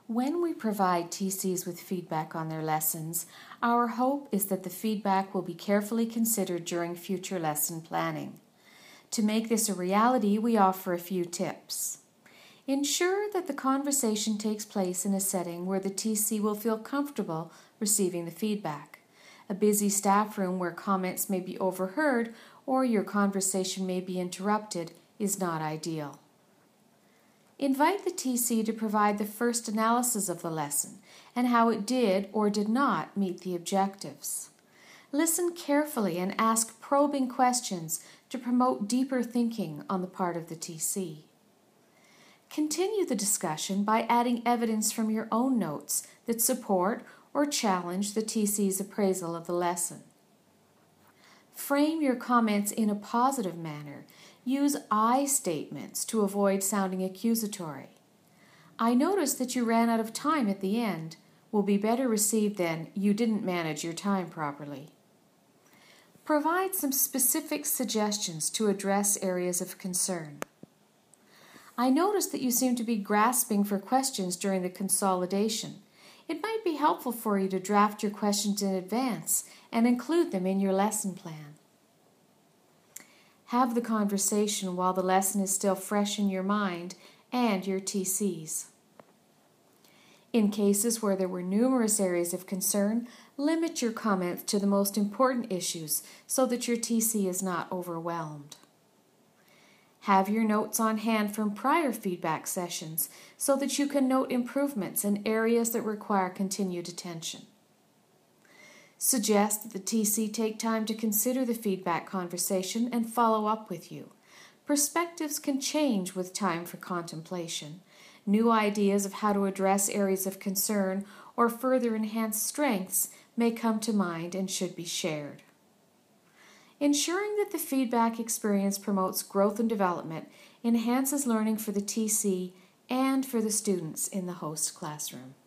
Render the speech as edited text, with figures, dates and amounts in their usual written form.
When we provide TCs with feedback on their lessons, our hope is that the feedback will be carefully considered during future lesson planning. To make this a reality, we offer a few tips. Ensure that the conversation takes place in a setting where the TC will feel comfortable receiving the feedback. A busy staff room where comments may be overheard or your conversation may be interrupted is not ideal. Invite the TC to provide the first analysis of the lesson and how it did or did not meet the objectives. Listen carefully and ask probing questions to promote deeper thinking on the part of the TC. Continue the discussion by adding evidence from your own notes that support or challenge the TC's appraisal of the lesson. Frame your comments in a positive manner. Use I statements to avoid sounding accusatory. I noticed that you ran out of time at the end will be better received than you didn't manage your time properly. Provide some specific suggestions to address areas of concern. I noticed that you seem to be grasping for questions during the consolidation. It might be helpful for you to draft your questions in advance and include them in your lesson plan. Have the conversation while the lesson is still fresh in your mind and your TC's. In cases where there were numerous areas of concern, limit your comments to the most important issues so that your TC is not overwhelmed. Have your notes on hand from prior feedback sessions so that you can note improvements and areas that require continued attention. Suggest that the TC take time to consider the feedback conversation and follow up with you. Perspectives can change with time for contemplation. New ideas of how to address areas of concern or further enhance strengths may come to mind and should be shared. Ensuring that the feedback experience promotes growth and development enhances learning for the TC and for the students in the host classroom.